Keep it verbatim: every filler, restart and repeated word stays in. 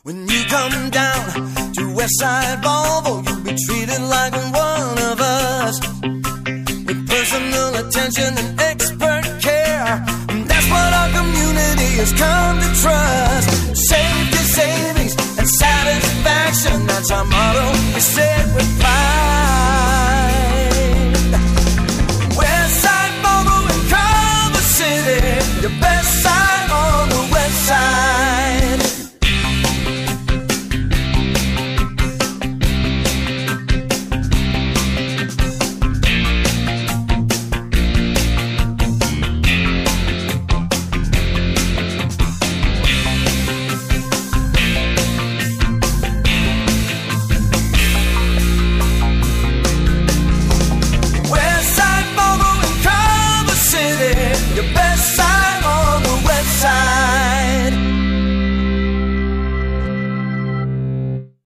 When you come down to Westside Volvo, you'll be treated like one of us, with personal attention and expert care. And that's what our community has come to trust. Safety, savings, and satisfaction, that's our motto. We say